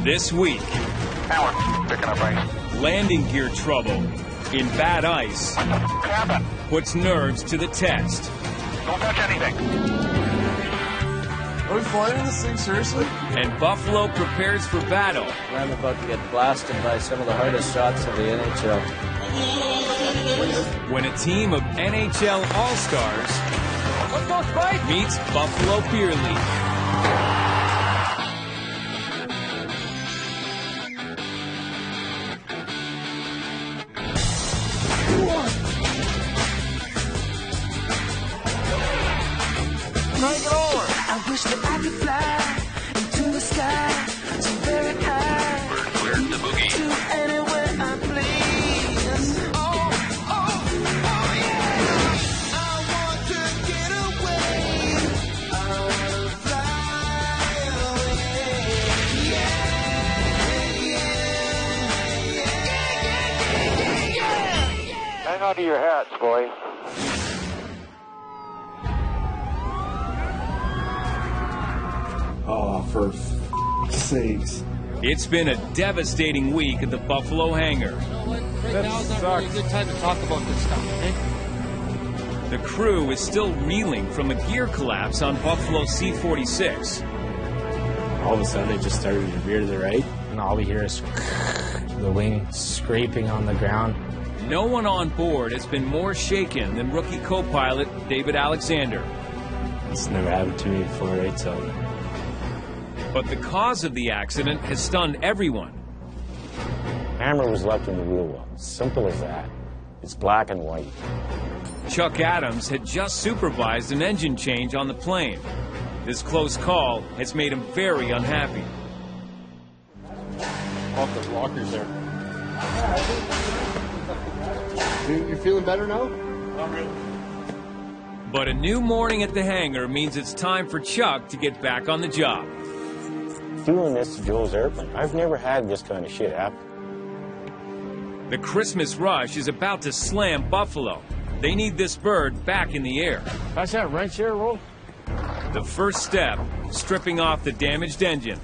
This week, Alan, picking up ice. landing gear trouble in bad ice Cabin, puts nerves to the test. don't touch anything. Are we flying in this thing, seriously? And Buffalo prepares for battle I'm about to get blasted by some of the hardest shots of the NHL. when a team of NHL All-Stars meets Buffalo Beer League. I wish that I could fly into the sky so very high. Where's the boogie? To anywhere I please. Oh, yeah. I want to get away. I want to fly away. Hang on to your hats, boys. Oh, for sakes. It's been a devastating week at the Buffalo hangar. Right now is not really a good time to talk about this stuff, eh? The crew is still reeling from a gear collapse on Buffalo C-46. All of a sudden, it just started to veer to the right, and all we hear is the wing scraping on the ground. No one on board has been more shaken than rookie co-pilot David Alexander. It's never happened to me before, right? So But the cause of the accident has stunned everyone. Hammer was left in the wheel well. Simple as that. It's black and white. Chuck Adams had just supervised an engine change on the plane. This close call has made him very unhappy. Off the lockers there. You feeling better now? But a new morning at the hangar means it's time for Chuck to get back on the job. Doing this to Joe's airplane. I've never had this kind of shit happen. The Christmas rush is about to slam Buffalo. They need this bird back in the air. That's that wrench here, Roll. The first step, stripping off the damaged engine.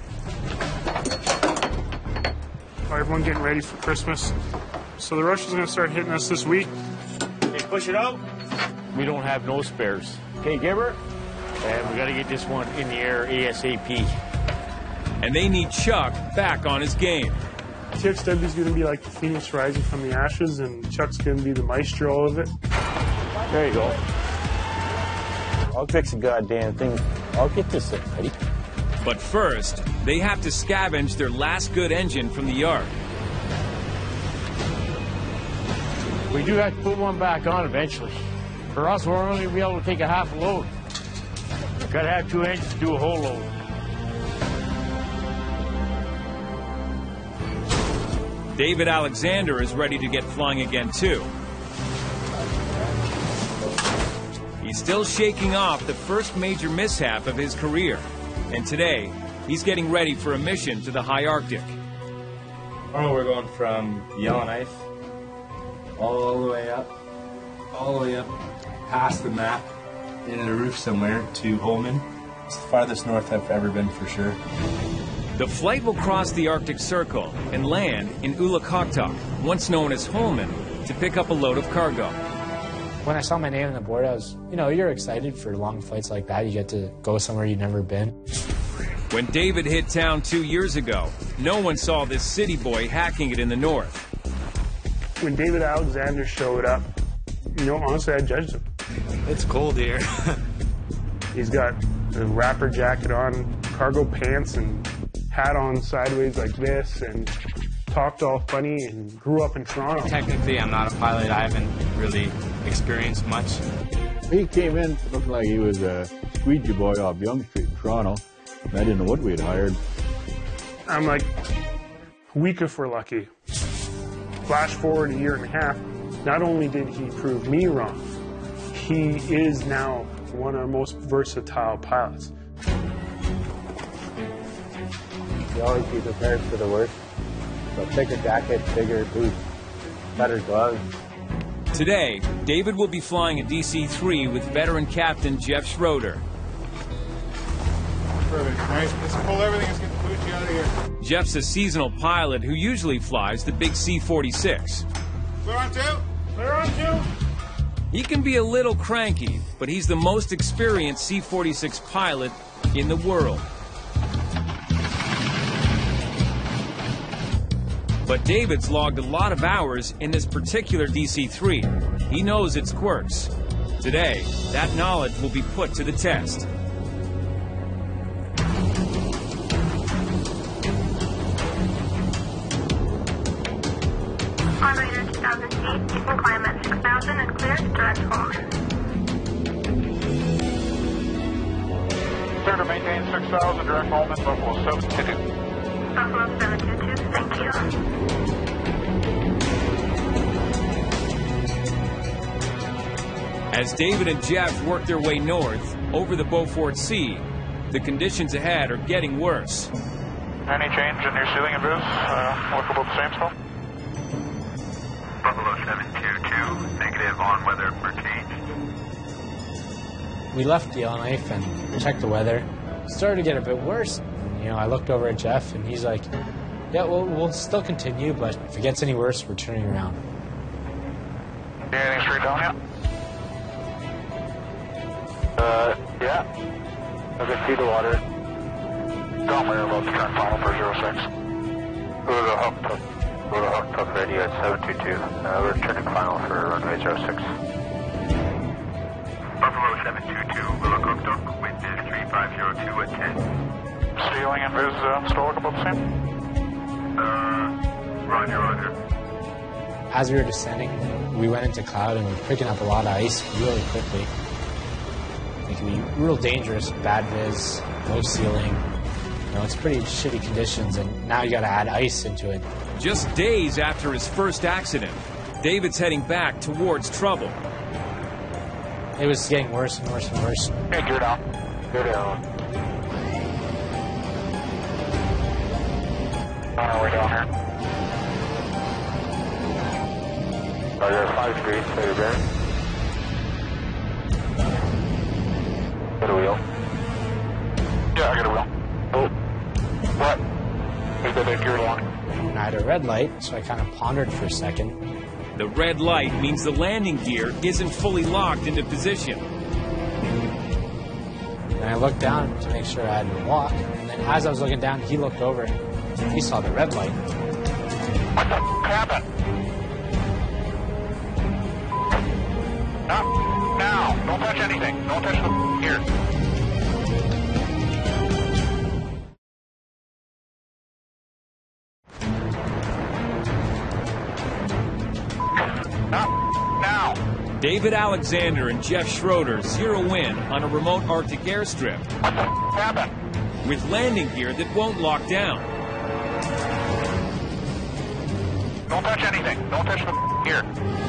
Everyone getting ready for Christmas. So the rush is going to start hitting us this week. Hey, push it out. We don't have no spares. Okay, Gibber. And we got to get this one in the air ASAP. And they need Chuck back on his game. TXW is going to be like the phoenix rising from the ashes, and Chuck's going to be the maestro of it. There you go. I'll fix the goddamn thing. I'll get this thing ready. But first, they have to scavenge their last good engine from the yard. We do have to put one back on eventually. For us, we're only going to be able to take a half a load. Got to have 2 engines to do a whole load. David Alexander is ready to get flying again, too. He's still shaking off the first major mishap of his career. And today, he's getting ready for a mission to the high Arctic. oh, we're going from Yellowknife all the way up, past the map, into the roof somewhere to Holman. It's the farthest north I've ever been for sure. The flight will cross the Arctic Circle and land in Ulakoktok, once known as Holman, to pick up a load of cargo. When I saw my name on the board, I was, you're excited for long flights like that. You get to go somewhere you've never been. When David hit town 2 years ago, no one saw this city boy hacking it in the north. When David Alexander showed up, honestly, I judged him. It's cold here. He's got the wrapper jacket on, cargo pants, and hat on sideways like this, and talked all funny, and grew up in Toronto. Technically, I'm not a pilot. I haven't really experienced much. He came in looking like he was a squeegee boy off Yonge Street in Toronto. And I didn't know what we had hired. I'm like, a week if we're lucky. Flash forward a year and a half, not only did he prove me wrong, he is now one of our most versatile pilots. You always be prepared for the worst. So thicker jacket, bigger boots, better gloves. Today, David will be flying a DC-3 with veteran captain Jeff Schroeder. Perfect. Nice. Let's pull everything. Let's get the Bucci out of here. Jeff's a seasonal pilot who usually flies the big C-46. Clear on 2. Clear on 2. He can be a little cranky, but he's the most experienced C-46 pilot in the world. But David's logged a lot of hours in this particular DC-3. He knows its quirks. Today, that knowledge will be put to the test. Operator 2000 feet, you can climb at 6,000 and clear to direct home. Clear to maintain 6,000, direct home at Buffalo 722. Buffalo 722, thank you. As David and Jeff work their way north over the Beaufort Sea, the conditions ahead are getting worse. Any change in your ceiling and boost? Look about the same stuff? Buffalo 722, negative on weather for change. We left Yellowknife and checked the weather. It started to get a bit worse. You know, I looked over at Jeff and he's like, yeah, we'll still continue, but if it gets any worse, we're turning around. Anything straight down yet? Yeah. I can see the water. Down there about to turn final for 06. Go to the hook tuck ready at 722. We're turning final for runway 06. Buffalo 722, Willow Hook Tuck, wind is 3502 at 10. Ceiling and boost still look about the same? Roger. As we were descending, we went into cloud and we were picking up a lot of ice really quickly. It can be real dangerous, bad viz, low ceiling. You know, it's pretty shitty conditions, and now you got to add ice into it. Just days after his first accident, David's heading back towards trouble. It was getting worse and worse and worse. Hey, gear down. Gear down. On our way down here. You're at 5 degrees, so you're bearing. Got a wheel? Yeah, I got a wheel. Oh. What? Is that gear long? And I had a red light, so I kind of pondered for a second. The red light means the landing gear isn't fully locked into position. And I looked down to make sure I hadn't walked, and then as I was looking down, he looked over and he saw the red light. What the happened? Not now. Don't touch anything. Don't touch the gear. Not now. David Alexander and Jeff Schroeder zero in on a remote Arctic airstrip. What the happened? With landing gear that won't lock down. Don't touch anything. Don't touch the gear.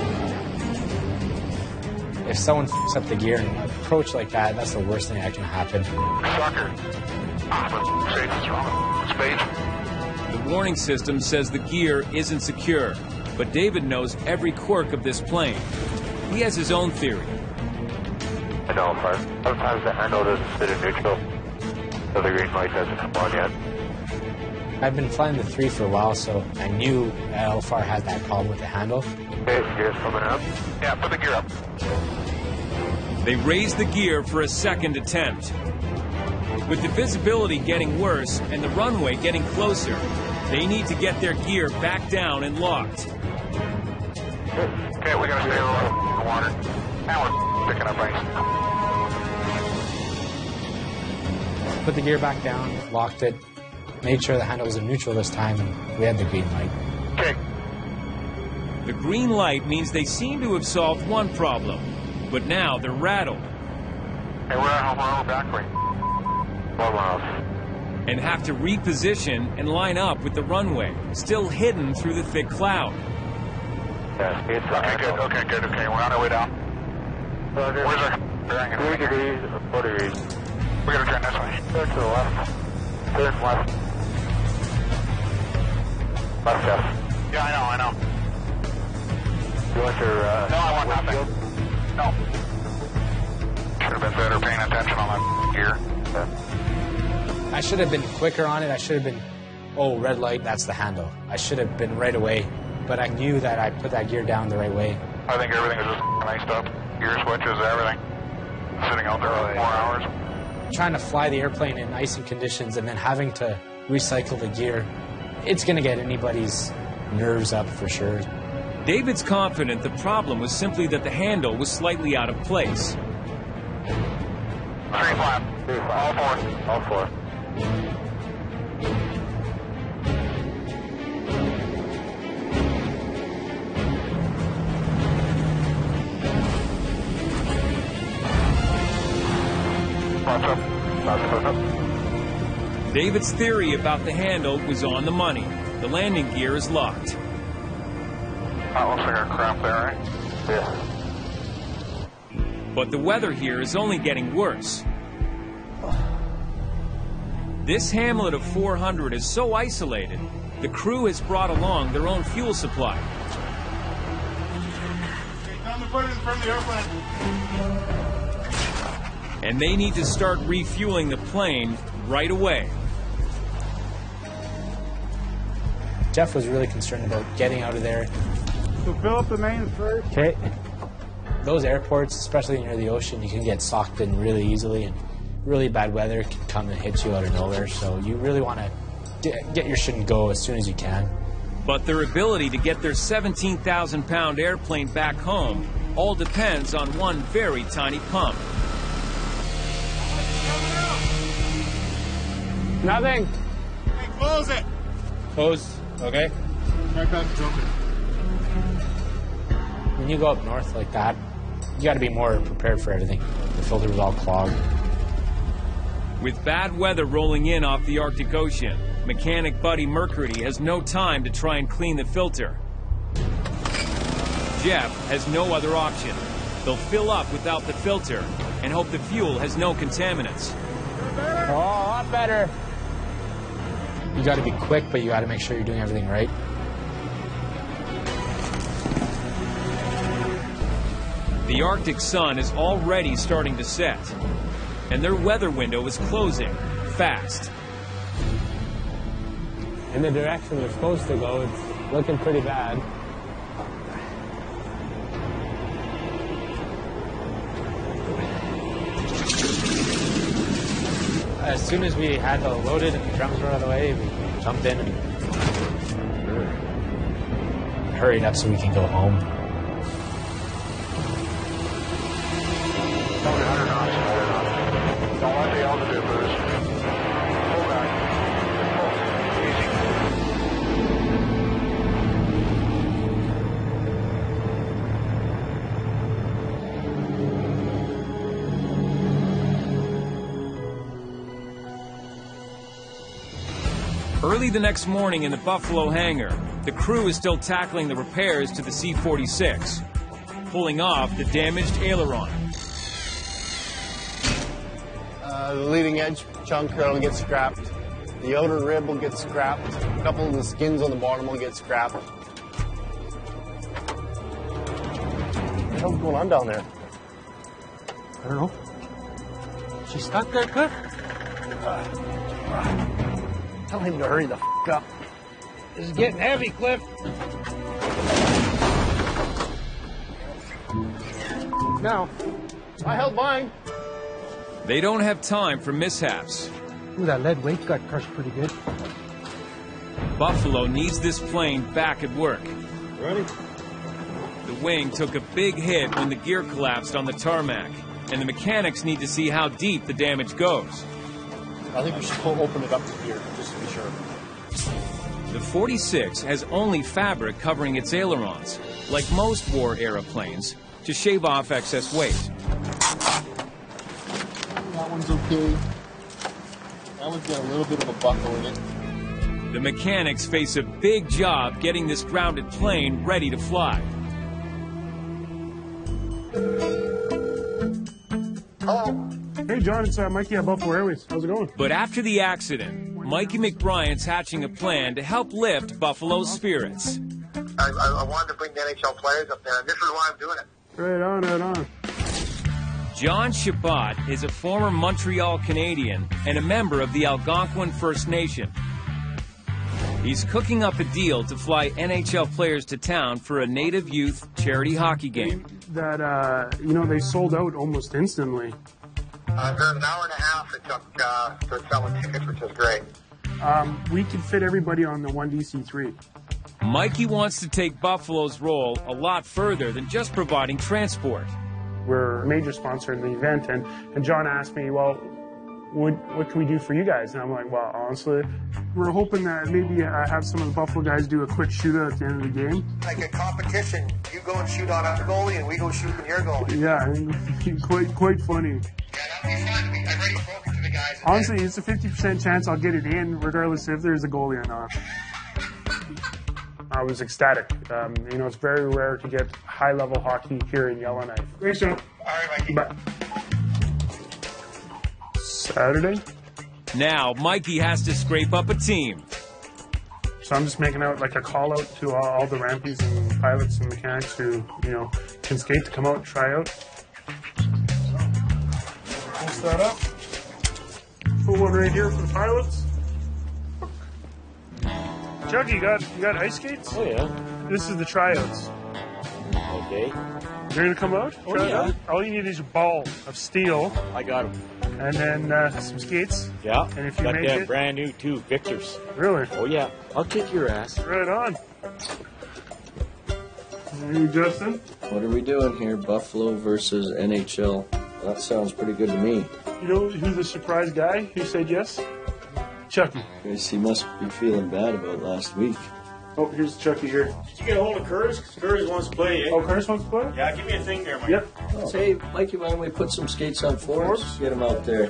If someone f***s up the gear and approach like that, that's the worst thing that can happen. Sucker. Ah, for sake, what's wrong? Spade. The warning system says the gear isn't secure, but David knows every quirk of this plane. He has his own theory. I know, but sometimes the handle doesn't sit in neutral, so the green light doesn't come on yet. I've been flying the 3 for a while, so I knew LFR had that problem with the handle. Okay, gear's coming up. Yeah, put the gear up. They raise the gear for a second attempt. With the visibility getting worse and the runway getting closer, they need to get their gear back down and locked. Okay, we gotta stay low in the water. Now we're picking up ice. Put the gear back down, locked it, made sure the handle was in neutral this time, and we had the green light. Okay. The green light means they seem to have solved one problem, but now they're rattled. Hey, we're on our back way. 4 miles. And have to reposition and line up with the runway, still hidden through the thick cloud. Yeah, it's Okay, good. Okay, good. Okay, we're on our way down. Roger. Where's our bearing? 3 degrees, 4 degrees. We gotta turn this way. Turn to the left. Turn left. Left, Jeff. Yeah, I know. You want your, No, I want nothing. No. Should have been better paying attention on that gear. Okay. I should have been quicker on it. I should have been, oh, red light, that's the handle. I should have been right away. But I knew that I put that gear down the right way. I think everything is just iced up. Gear switches, everything. Sitting out there for 4 hours. Trying to fly the airplane in icing conditions and then having to recycle the gear, it's going to get anybody's nerves up for sure. David's confident the problem was simply that the handle was slightly out of place. 3 flap. All 4. David's theory about the handle was on the money. The landing gear is locked. That looks like a cramp there, right? Yeah. But the weather here is only getting worse. This hamlet of 400 is so isolated, the crew has brought along their own fuel supply. Tell them to put it in front of the airplane. And they need to start refueling the plane right away. Jeff was really concerned about getting out of there. So fill up the mains first. Okay. Those airports, especially near the ocean, you can get socked in really easily, and really bad weather can come and hit you out of nowhere. So you really want to get your shit and go as soon as you can. But their ability to get their 17,000-pound airplane back home all depends on one very tiny pump. Nothing. Hey, close it. Close. Okay. Right back to open. When you go up north like that, you got to be more prepared for everything. The filter was all clogged. With bad weather rolling in off the Arctic Ocean, mechanic Buddy Mercury has no time to try and clean the filter. Jeff has no other option. They'll fill up without the filter and hope the fuel has no contaminants. Oh, a lot better. You got to be quick, but you got to make sure you're doing everything right. The Arctic sun is already starting to set, and their weather window is closing fast. In the direction they're supposed to go, it's looking pretty bad. As soon as we had to load it and the drums were out of the way, we jumped in and hurried up so we can go home. Don't let the altitude lose. Pull back. Early the next morning in the Buffalo hangar, the crew is still tackling the repairs to the C-46, pulling off the damaged aileron. The leading edge chunk will get scrapped. The outer rib will get scrapped. A couple of the skins on the bottom will get scrapped. What the hell's going on down there? I don't know. She's stuck there, Cliff? Tell him to hurry the f*** up. This is getting heavy, Cliff. Now, I held mine. They don't have time for mishaps. Ooh, that lead weight got crushed pretty good. Buffalo needs this plane back at work. Ready? The wing took a big hit when the gear collapsed on the tarmac, and the mechanics need to see how deep the damage goes. I think we should open it up to here, just to be sure. The 46 has only fabric covering its ailerons, like most war-era planes, to shave off excess weight. That one's okay. That one's got a little bit of a buckle in it. The mechanics face a big job getting this grounded plane ready to fly. Hello. Hey, John, it's Mikey at Buffalo Airways. How's it going? But after the accident, Mikey McBrien's hatching a plan to help lift Buffalo's spirits. I wanted to bring the NHL players up there, and this is why I'm doing it. Right on, right on. John Shabbat is a former Montreal Canadian and a member of the Algonquin First Nation. He's cooking up a deal to fly NHL players to town for a Native Youth charity hockey game. That, they sold out almost instantly. About an hour and a half it took for selling tickets, which is great. We could fit everybody on the 1DC3. Mikey wants to take Buffalo's role a lot further than just providing transport. We're a major sponsor in the event, and John asked me, well, what can we do for you guys? And I'm like, well, honestly, we're hoping that maybe have some of the Buffalo guys do a quick shootout at the end of the game. Like a competition, you go and shoot on our goalie, and we go shoot on your goalie. Yeah, quite funny. Yeah, that'd be fun. I've already spoken to the guys. Honestly, it's a 50% chance I'll get it in, regardless if there's a goalie or not. I was ecstatic. It's very rare to get high-level hockey here in Yellowknife. Thanks, John. All right, Mikey. Bye. Saturday? Now, Mikey has to scrape up a team. So I'm just making out like a call-out to all the rampies and pilots and mechanics who, can skate to come out and try out. We'll start up. Put one right here for the pilots. Chuck, you got ice skates? Oh, yeah. This is the tryouts. Okay. You're going to come out? Oh, yeah. All you need is a ball of steel. I got them. And then some skates. Yeah. And if you got make that it... brand new, too, Victor's. Really? Oh, yeah. I'll kick your ass. Right on. Hey, Justin? What are we doing here? Buffalo versus NHL. That sounds pretty good to me. You know who's the surprise guy who said yes? Chucky. Guess he must be feeling bad about last week. Oh, here's Chucky here. Did you get a hold of Curtis? Because Curtis wants to play, eh? Oh, Curtis wants to play? Yeah, give me a thing there, Mike. Yep. Oh. Hey, Mikey, why don't we put some skates on for us? Get him out there.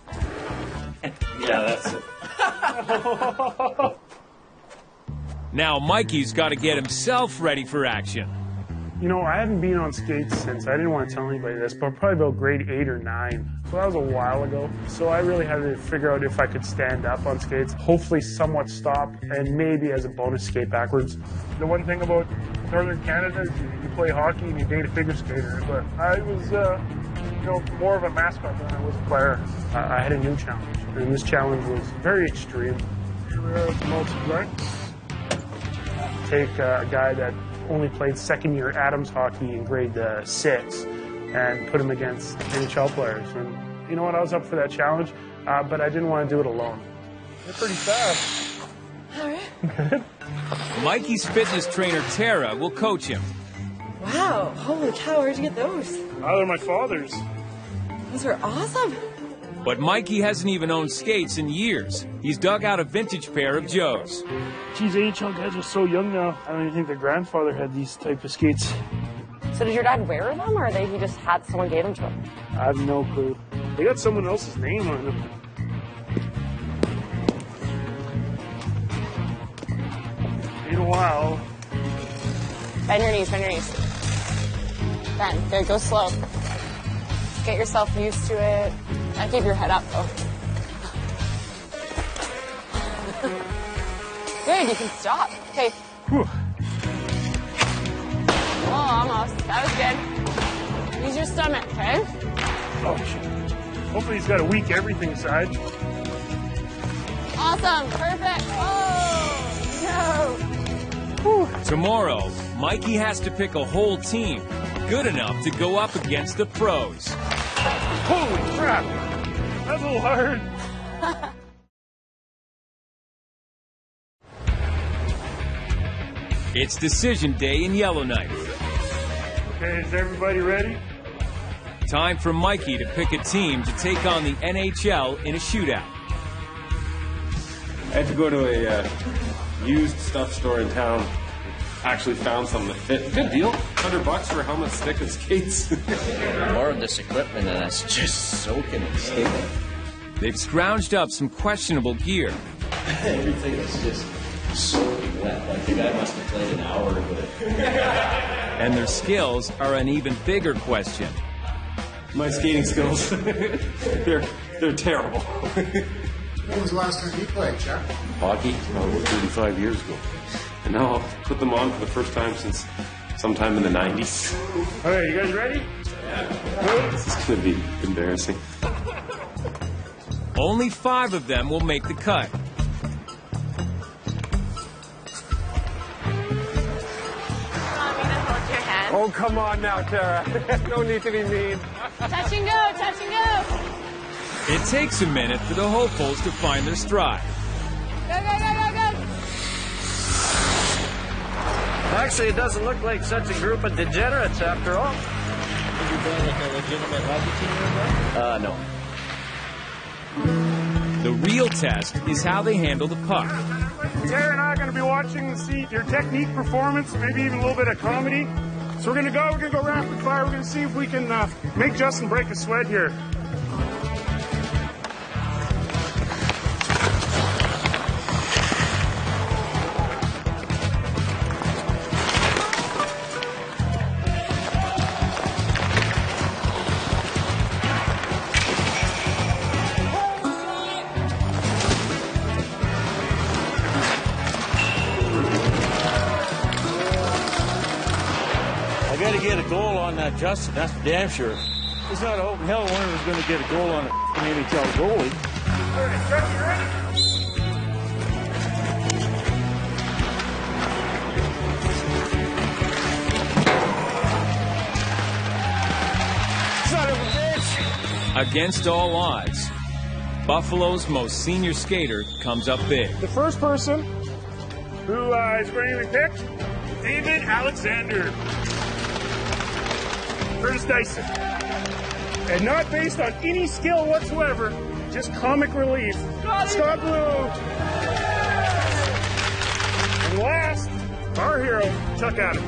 Yeah, that's it. Now, Mikey's got to get himself ready for action. I haven't been on skates since, I didn't want to tell anybody this, but probably about grade 8 or 9. So that was a while ago. So I really had to figure out if I could stand up on skates, hopefully somewhat stop, and maybe as a bonus skate backwards. The one thing about Northern Canada is you play hockey and you date a figure skater, but I was, more of a mascot than I was a player. I had a new challenge, and this challenge was very extreme. Here we are at the multi-play. Take a guy that only played second-year Adams hockey in grade 6 and put him against NHL players. And you know what? I was up for that challenge, but I didn't want to do it alone. They're pretty fast. All right. Mikey's fitness trainer, Tara, will coach him. Wow. Holy cow, where'd you get those? They're my father's. Those are awesome. But Mikey hasn't even owned skates in years. He's dug out a vintage pair of Joe's. Geez, AHL guys are so young now. I don't even think their grandfather had these type of skates. So did your dad wear them, or he just had someone gave them to him? I have no clue. They got someone else's name on them. In a while. Bend your knees, bend your knees. Bend. Good, go slow. Get yourself used to it. And keep your head up, though. Good, you can stop. Okay. Whew. Oh, almost. That was good. Use your stomach, okay? Oh, shit. Hopefully he's got a weak everything side. Awesome. Perfect. Oh, no. Whew. Tomorrow, Mikey has to pick a whole team good enough to go up against the pros. Holy crap! That's a little hard. It's decision day in Yellowknife. Okay, is everybody ready? Time for Mikey to pick a team to take on the NHL in a shootout. I had to go to a used stuff store in town. Actually found something that fit. Good deal. $100 for a helmet, stick, and skates. More of this equipment and it's just soaking and sticking. They've scrounged up some questionable gear. Everything is just soaking wet. Like the guy must have played an hour with it. And their skills are an even bigger question. My skating skills, they're terrible. When was the last time you played, Chuck? Hockey? Oh, 35 years ago. And now I'll put them on for the first time since sometime in the 90s. Okay, you guys ready? This is going to be embarrassing. Only 5 of them will make the cut. Oh, come on now, Tara. No need to be mean. Touch and go, touch and go. It takes a minute for the hopefuls to find their stride. Go, go, go, go, go. Actually, it doesn't look like such a group of degenerates after all. Have you been like a legitimate hockey team or No. The real test is how they handle the puck. Tara and I are going to be watching to see your technique, performance, maybe even a little bit of comedy. So we're going to go rapid fire. We're going to see if we can make Justin break a sweat here. I got to get a goal on that, Justin. That's for damn sure. It's not a hope in hell one of us going to get a goal on a NHL goalie. All right, Jeff, you ready? Son of a bitch! Against all odds, Buffalo's most senior skater comes up big. The first person who is going to be picked, David Alexander. Curtis Dyson. And not based on any skill whatsoever, just comic relief. Scott Blue. And last, our hero, Chuck Adams.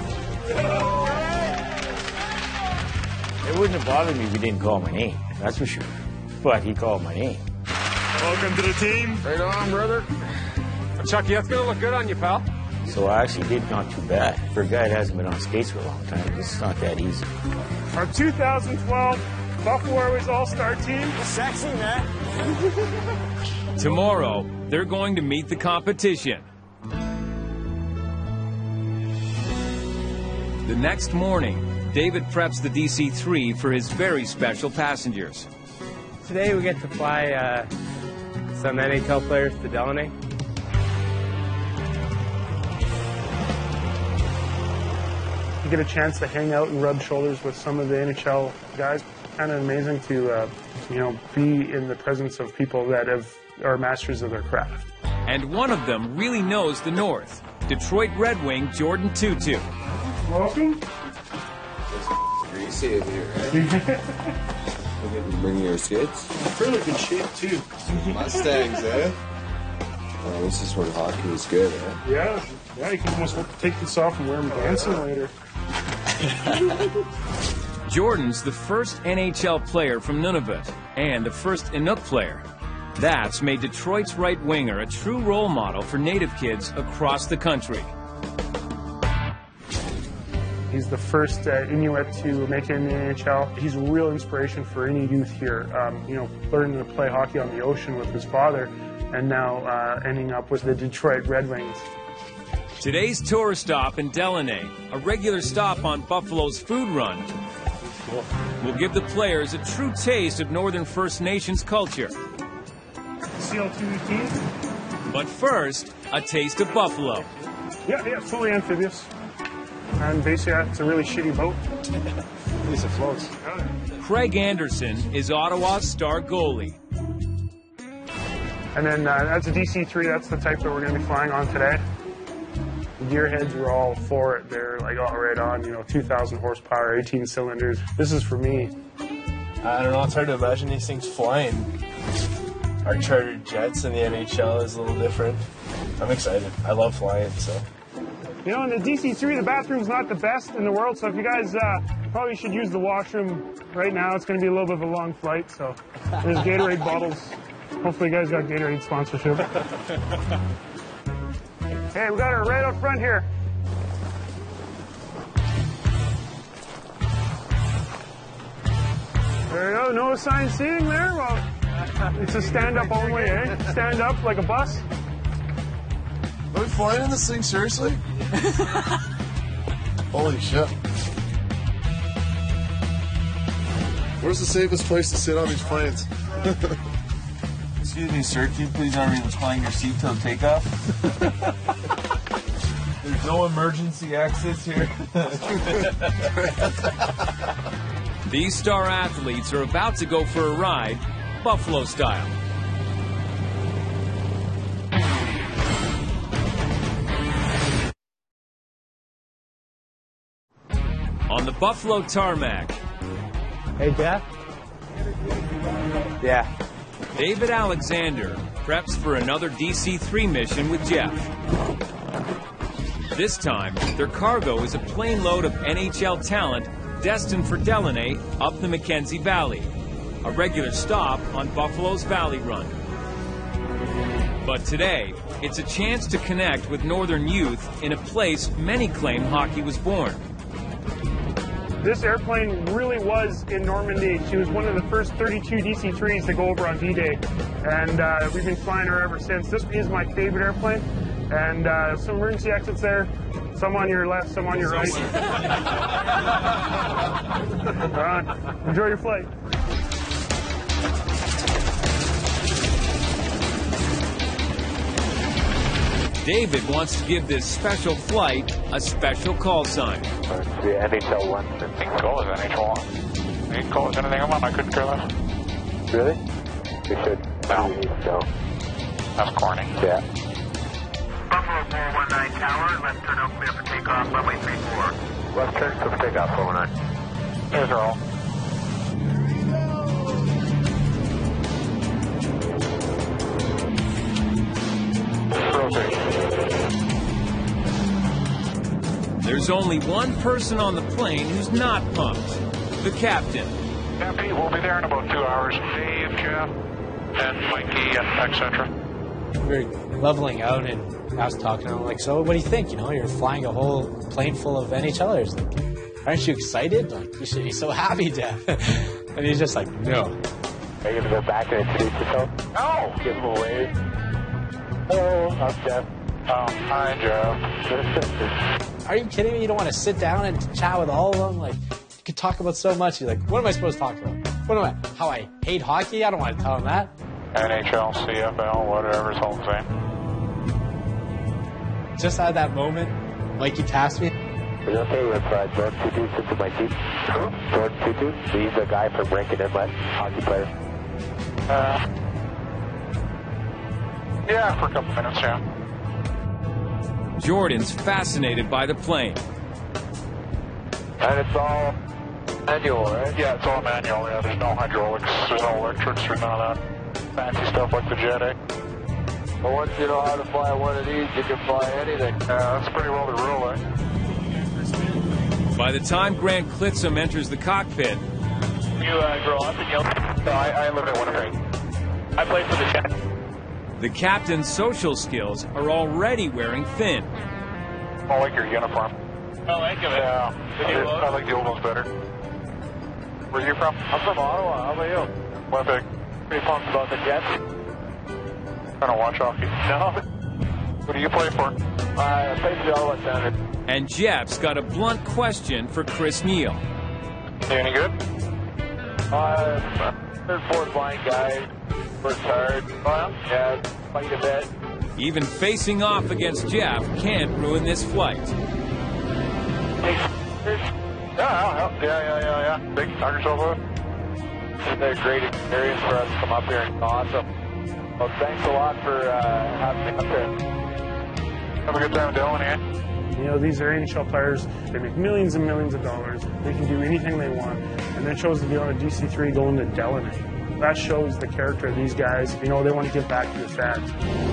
It wouldn't have bothered me if he didn't call my name, that's for sure. But he called my name. Welcome to the team. Right on, brother. Chucky, that's going to look good on you, pal. So I actually did not too bad. For a guy that hasn't been on skates for a long time, it's not that easy. Our 2012 Buffalo Airways All-Star team. Sexy, man. Tomorrow, they're going to meet the competition. The next morning, David preps the DC-3 for his very special passengers. Today we get to fly some NHL players to Delaney. You get a chance to hang out and rub shoulders with some of the NHL guys. Kind of amazing to, be in the presence of people that are masters of their craft. And one of them really knows the North, Detroit Red Wing Jordan Tootoo. Welcome. It's greasy in here, right? We're going to bring your skates. Really good shape, too. Mustangs, eh? Oh, this is when hockey was good, eh? Yeah, you can almost take this off and wear them dancing later. Jordan's the first NHL player from Nunavut and the first Inuk player. That's made Detroit's right winger a true role model for Native kids across the country. He's the first Inuit to make it in the NHL. He's a real inspiration for any youth here. Learning to play hockey on the ocean with his father, and now ending up with the Detroit Red Wings. Today's tour stop in Delaney, a regular stop on Buffalo's food run, will give the players a true taste of Northern First Nations culture. CL218. But first, a taste of Buffalo. Yeah, fully amphibious. And basically, it's a really shitty boat. At least it floats. Craig Anderson is Ottawa's star goalie. And then that's a DC-3. That's the type that we're going to be flying on today. The gearheads were all for it. They're like all right on, 2,000 horsepower, 18 cylinders. This is for me. I don't know. It's hard to imagine these things flying. Our chartered jets in the NHL is a little different. I'm excited. I love flying, so. In the DC-3, the bathroom's not the best in the world, so if you guys probably should use the washroom right now. It's going to be a little bit of a long flight, so there's Gatorade bottles. Hopefully you guys got Gatorade sponsorship. Hey, we got her right up front here. There you go, no assigned seating there. Well, it's a stand-up only, eh? Stand up like a bus. Are we flying in this thing, seriously? Holy shit. Where's the safest place to sit on these planes? Excuse me, sir. Can you please not recline your seat till takeoff? There's no emergency exits here. These star athletes are about to go for a ride, Buffalo style. On the Buffalo tarmac. Hey, Jeff? Yeah. David Alexander preps for another DC-3 mission with Jeff. This time, their cargo is a plane load of NHL talent destined for Delaney up the Mackenzie Valley, a regular stop on Buffalo's Valley Run. But today, it's a chance to connect with Northern youth in a place many claim hockey was born. This airplane really was in Normandy. She was one of the first 32 DC-3s to go over on D-Day, and we've been flying her ever since. This is my favorite airplane, and some emergency exits there, some on your left, some on your right. All right, enjoy your flight. David wants to give this special flight a special call sign. The NHL 1. You can call it NHL 1. You can call it anything I want. I couldn't care less. Really? You should. No. No. That's corny. Yeah. Buffalo 419 Tower. Left turn out clear for takeoff. Runway 34. Left turn clear for takeoff 419. Here's all. There's only one person on the plane who's not pumped, the captain. Yeah, Pete, we'll be there in about 2 hours. Dave, Jeff, and Mikey, and etc. We were leveling out, and I was talking to him, like, so what do you think? You know, you're flying a whole plane full of NHLers. Like, aren't you excited? Like, you should be so happy, Jeff. And he's just like, no. Are you going to go back and introduce yourself? No! Give him a wave. Hello, I'm Jeff. Oh, hi, Jeff. Are you kidding me? You don't want to sit down and chat with all of them? Like, you could talk about so much. You're like, what am I supposed to talk about? What am I? How I hate hockey? I don't want to tell them that. NHL, CFL, whatever, it's all the same. Just at that moment, Mikey tasked me. Is it okay with Jordan Tutu sits in my seat? Who? Jordan Tutu. He's the guy from Rankin Inlet, hockey player. Yeah, for a couple minutes, yeah. Jordan's fascinated by the plane. And it's all manual, right? Yeah, it's all manual. Yeah, there's no hydraulics, there's no electrics, there's none of that fancy stuff like the Jet A. But once you know how to fly one of these, you can fly anything. Yeah, that's pretty well the rule, eh? By the time Grant Klitzum enters the cockpit, You grow up in Yellowstone? No, I live in Winnipeg. I play for the Jet. the captain's social skills are already wearing thin. I like your uniform. I like it. Yeah, I like the old ones better. Where are you from? I'm from Ottawa. How about you? Winnipeg. Pretty pumped about the Jets. I don't watch hockey. No. Who do you play for? I play for the Ottawa Senators. And Jeff's got a blunt question for Chris Neal. You any good? Third, fourth line guy. Works hard. Yeah, fight a bit. Even facing off against Jeff can't ruin this flight. Yeah. Big, knock yourself out. It's been a great experience for us to come up here. It's awesome. Well, thanks a lot for having me up here. Have a good time in Delaney, eh? You know, these are NHL players. They make millions and millions of dollars. They can do anything they want. And then chose to be on a DC-3 going to Delaney. That shows the character of these guys. You know, they want to give back to the fans.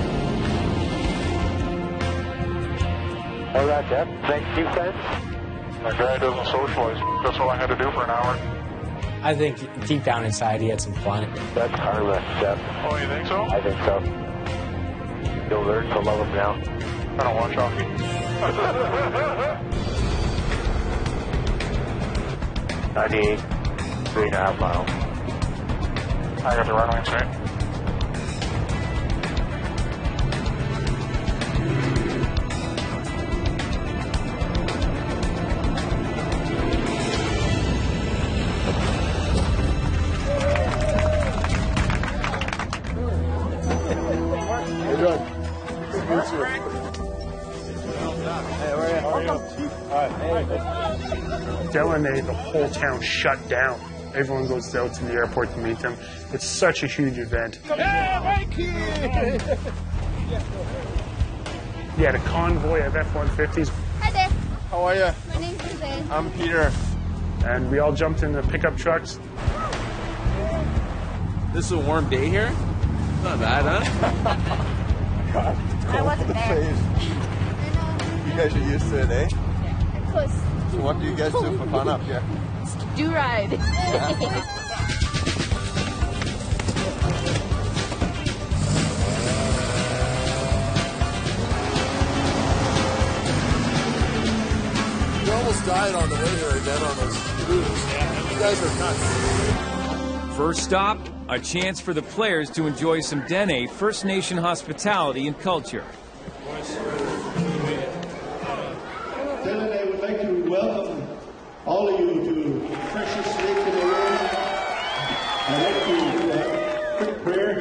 All right, Jeff. Thank you, friends. That guy doesn't socialize. That's all I had to do for an hour. I think deep down inside he had some fun. That's harmless, Jeff. Oh, you think so? I think so. You'll learn to love him now. I don't watch hockey. 98, 3.5 miles. I got the runway straight. Delaney, the whole town shut down. Everyone goes out to the airport to meet them. It's such a huge event. He had a convoy of F-150s. Hi there. How are you? My name's Suzanne. I'm Peter. And we all jumped in the pickup trucks. This is a warm day here? Not bad, huh? I wasn't there. You guys are used to it, eh? Of course. So what do you guys do for fun up here? Do ride. You almost died on the way here again on those cruises. You guys are nuts. First stop, a chance for the players to enjoy some Dene First Nation hospitality and culture. Dene would like to welcome all of you to Precious Lake in the Room. I'd like to do a quick prayer.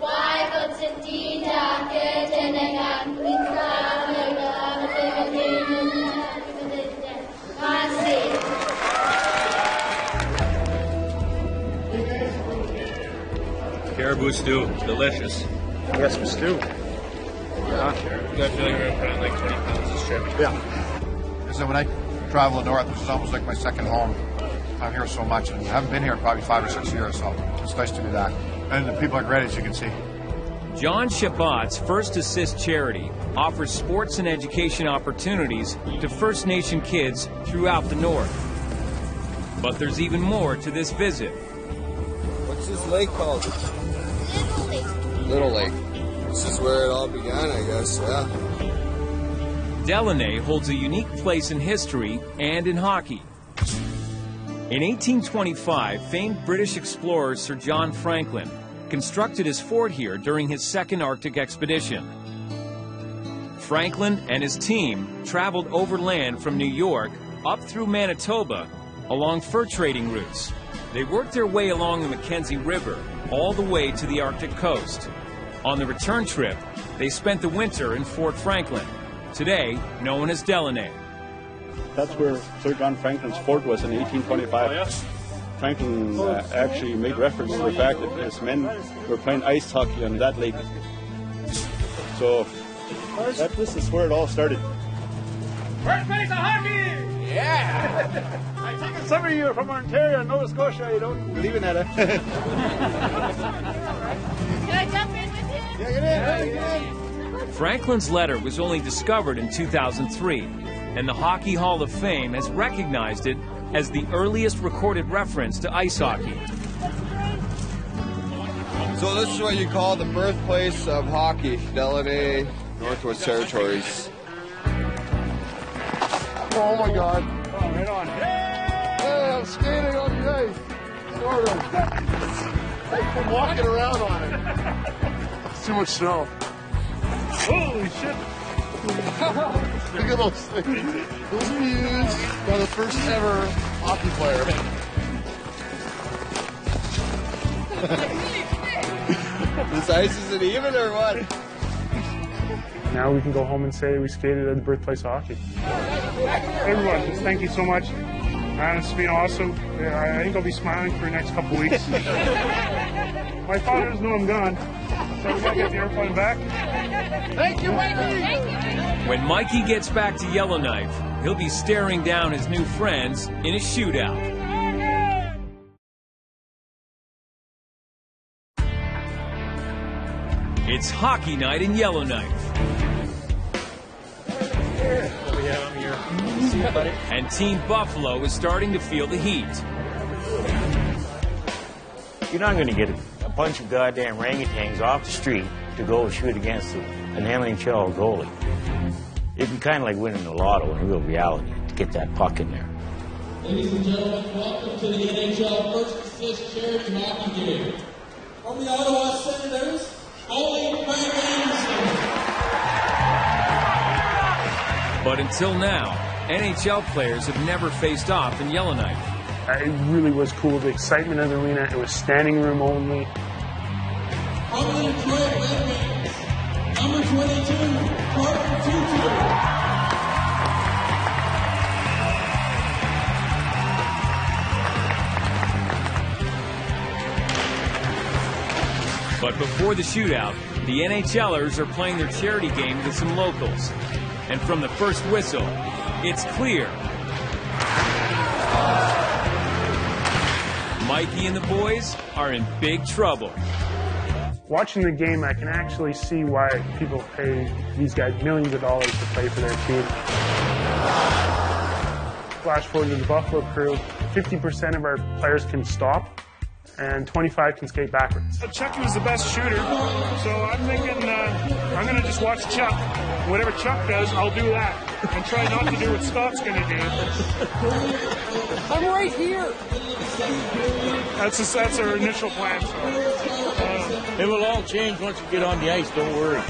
Caribou stew, delicious. Yes, we stew. Yeah. You guys feel like you're putting like 20 pounds this trip? Yeah. So when I travel north, this is almost like my second home. I'm here so much, and I haven't been here in probably 5 or 6 years, so it's nice to do that. And the people are great, as you can see. John Shabbat's First Assist charity offers sports and education opportunities to First Nation kids throughout the North. But there's even more to this visit. What's this lake called? Little Lake. Little Lake. This is where it all began, I guess, yeah. Delaney holds a unique place in history and in hockey. In 1825, famed British explorer Sir John Franklin constructed his fort here during his second Arctic expedition. Franklin and his team traveled overland from New York up through Manitoba along fur trading routes. They worked their way along the Mackenzie River all the way to the Arctic coast. On the return trip, they spent the winter in Fort Franklin, today known as Delaney. That's where Sir John Franklin's fort was in 1825. Franklin actually made reference to the fact that his men were playing ice hockey on that lake. So this is where it all started. Birthplace of hockey! Yeah! I think some of you are from Ontario and Nova Scotia. You don't believe in that, huh? Can I jump in with you? Yeah, get in. Franklin's letter was only discovered in 2003, and the Hockey Hall of Fame has recognized it as the earliest recorded reference to ice hockey. So this is what you call the birthplace of hockey, Delaney, Northwest Territories. Oh my God. Oh, right on. Hey, I'm skating on the ice. Sort of. I'm walking around on it. It's too much snow. Holy shit. Look at those things. Those were used by the first ever hockey player. This ice isn't even or what? Now we can go home and say we skated at the birthplace of hockey. Everyone, just thank you so much. It's been awesome. I think I'll be smiling for the next couple weeks. My father doesn't know I'm gone, so we gotta get the airplane back. Thank you, Mikey! When Mikey gets back to Yellowknife, he'll be staring down his new friends in a shootout. It's hockey night in Yellowknife. And Team Buffalo is starting to feel the heat. You're not going to get a bunch of goddamn orangutans off the street to go shoot against an NHL goalie. It'd be kind of like winning the lotto in real reality to get that puck in there. Ladies and gentlemen, welcome to the NHL First Assist Charity Hockey Game. From the Ottawa Senators, goalie Frank Anderson. But until now, NHL players have never faced off in Yellowknife. It really was cool. The excitement of the arena. It was standing room only. From the Detroit Red Wings, number 22, Clark Before the shootout, the NHLers are playing their charity game with some locals. And from the first whistle, it's clear. Mikey and the boys are in big trouble. Watching the game, I can actually see why people pay these guys millions of dollars to play for their team. Flash forward to the Buffalo Crew, 50% of our players can stop, and 25 can skate backwards. Chucky was the best shooter, so I'm thinking I'm going to just watch Chuck. Whatever Chuck does, I'll do that, and try not to do what Scott's going to do. I'm right here. That's our initial plan. So, it will all change once you get on the ice, don't worry.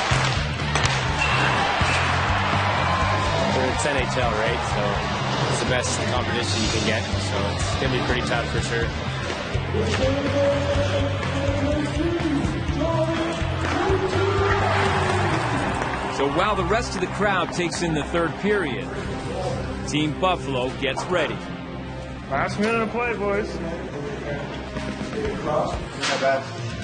It's NHL, right? So it's the best competition you can get. So it's going to be pretty tough for sure. So while the rest of the crowd takes in the third period, Team Buffalo gets ready. Last minute of play, boys. Not bad.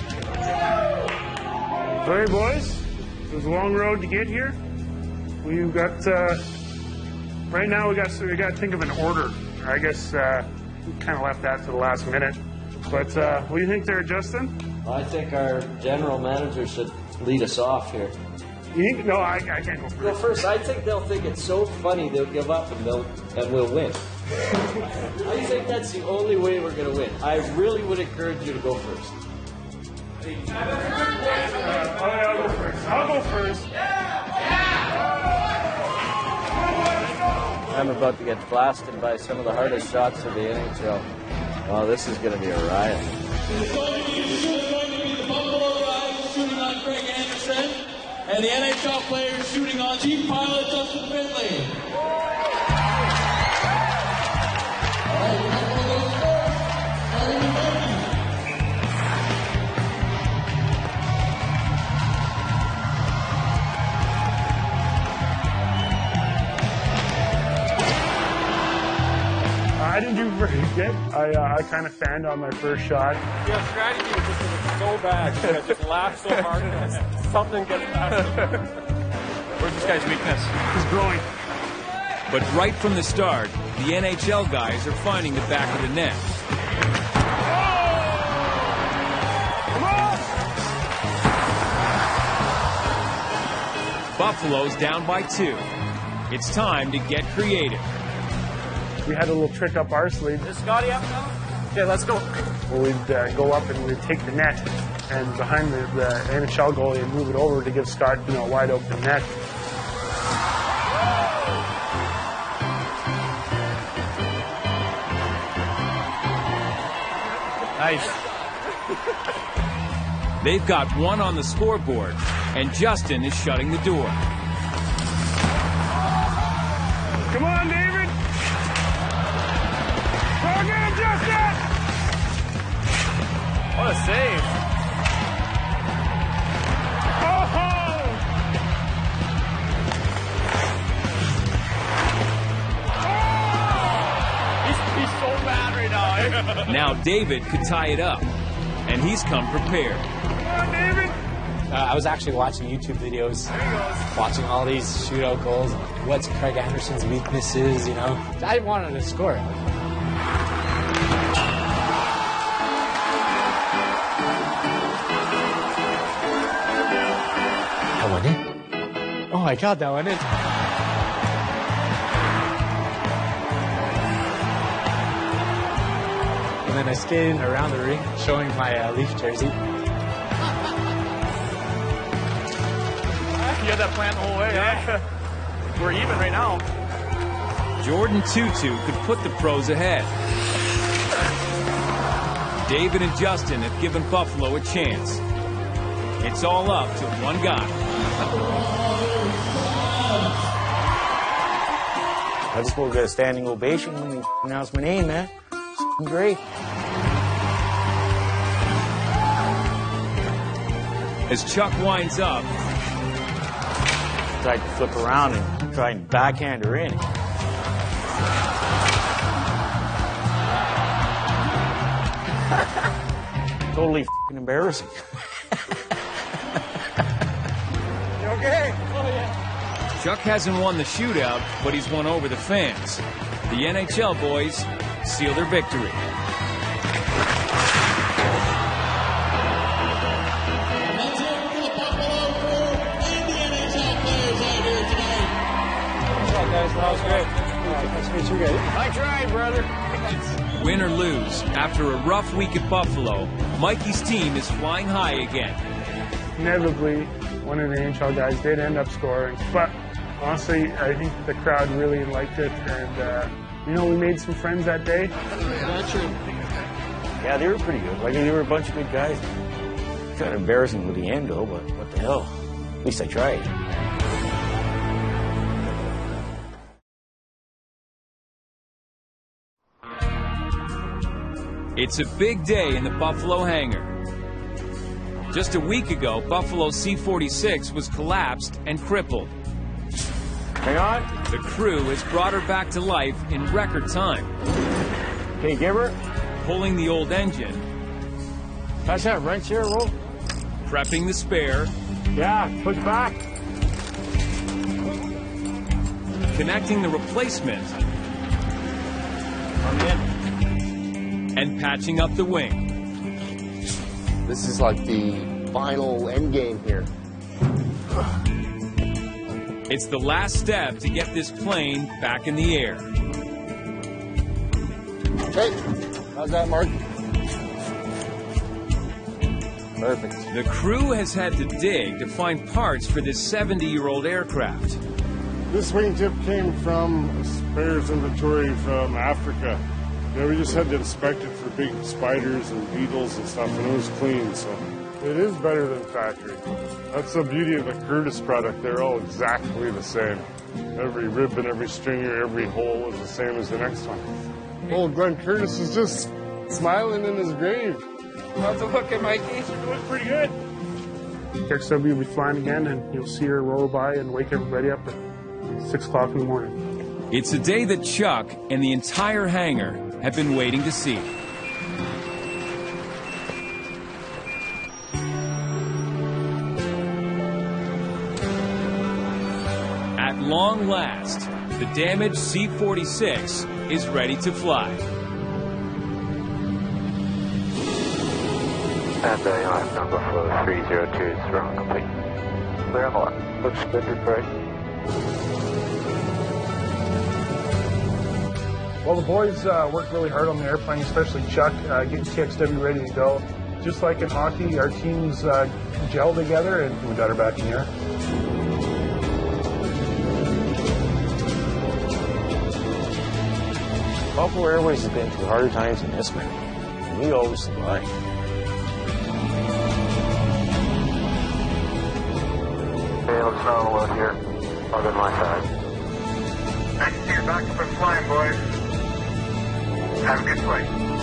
Sorry, boys. It was a long road to get here. We've got right now we got to think of an order. I guess we kind of left that to the last minute. But what do you think there, Justin? I think our general manager should lead us off here. You think? No, I can't go first. Go first. I think they'll think it's so funny they'll give up and we'll win. I think that's the only way we're going to win. I really would encourage you to go first. I'll go first. I'll go first. I'm about to get blasted by some of the hardest shots of the NHL. Oh, this is going to be a riot. It's going to be the Buffalo Riders shooting on Craig Anderson, and the NHL players shooting on Chief Pilot Justin Finley. I didn't do very good. I kind of fanned on my first shot. Your strategy was just so bad. You just laugh so hard and something gets past. Where's this guy's weakness? His groin. But right from the start, the NHL guys are finding the back of the net. Buffalo's down by 2. It's time to get creative. We had a little trick up our sleeve. Is Scotty up now? Okay, let's go. Well, we'd go up and we'd take the net and behind the NHL goalie and move it over to give Scott, a wide open net. Nice. They've got one on the scoreboard, and Justin is shutting the door. Come on, David! Go get it, Justin! What a save. He's so bad right now. Now David could tie it up, and he's come prepared. Come on, David! I was actually watching YouTube videos, watching all these shootout goals. What's Craig Anderson's weaknesses, I wanted to score it. That went in. Oh my God, that went in. And then I skated around the rink, showing my Leaf jersey. You had that plan the whole way, huh? We're even right now. Jordan Tutu could put the pros ahead. David and Justin have given Buffalo a chance. It's all up to one guy. I just want to get a standing ovation when you announce my name, man. It's great. As Chuck winds up, tried to flip around and try and backhand her in. Totally f***ing embarrassing. okay? Chuck hasn't won the shootout, but he's won over the fans. The NHL boys seal their victory. Guys, that was great. Nice to meet you guys. I tried, brother. Win or lose, after a rough week at Buffalo, Mikey's team is flying high again. Inevitably, one of the NHL guys did end up scoring, but honestly, I think the crowd really liked it, and we made some friends that day. Yeah, they were pretty good. Like, they were a bunch of good guys. Kind of embarrassing with the end, though, but what the hell? At least I tried. It's a big day in the Buffalo hangar. Just a week ago, Buffalo C-46 was collapsed and crippled. Hang on. The crew has brought her back to life in record time. Okay, give her. Pulling the old engine. Pass that wrench here, Wolf. Prepping the spare. Yeah, push back. Connecting the replacement. I'm in. And patching up the wing. This is like the final end game here. It's the last step to get this plane back in the air. Okay, how's that, Mark? Perfect. The crew has had to dig to find parts for this 70-year-old aircraft. This wingtip came from a spares inventory from Africa. Yeah, we just had to inspect it for big spiders and beetles and stuff, and it was clean, so. It is better than factory. That's the beauty of the Curtis product. They're all exactly the same. Every ribbon, every stringer, every hole is the same as the next one. Old Glenn Curtis is just smiling in his grave. How's it looking, Mikey? It looks pretty good. XW will be flying again, and you'll see her roll by and wake everybody up at 6 o'clock in the morning. It's a day that Chuck and the entire hangar have been waiting to see. At long last, the damaged C-46 is ready to fly. And UNF number for 302 is ground complete. Clear on the left. Looks good to pray. Well, the boys worked really hard on the airplane, especially Chuck, getting TXW ready to go. Just like in hockey, our teams gelled together and we got her back in the air. Buffalo Airways has been through harder times than this, man. And we always survive. Okay, looks normal out here. I'll go to my side. Nice to see you back up and flying, boys. Have a good flight.